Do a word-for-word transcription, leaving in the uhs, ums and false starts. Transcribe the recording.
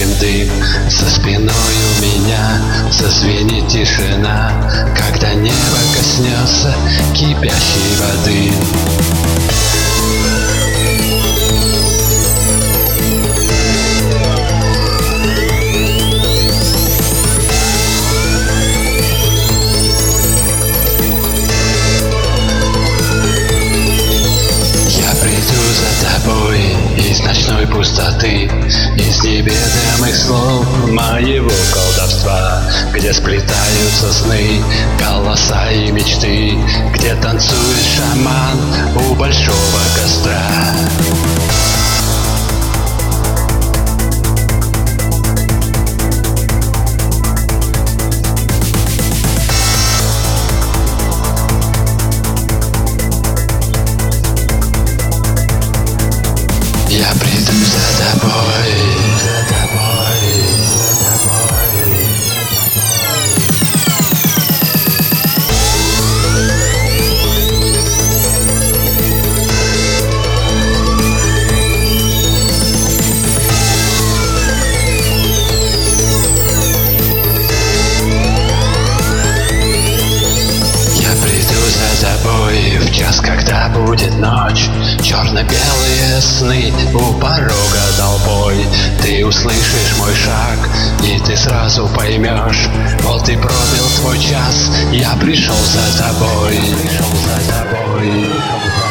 горячим дым. За спиной у меня зазвенит тишина, когда небо коснется кипящей воды. Из ночной пустоты, из неведомых слов моего колдовства, где сплетаются сны, голоса и мечты, где танцует шаман у большого костра. Я приду за тобой, за тобой, за тобой, Я приду за тобой в час, когда будет ночь. Черно-белые сны у порога толпой. Ты услышишь мой шаг, и ты сразу поймешь: вот и пробил твой час, я пришел за тобой, пришел за тобой.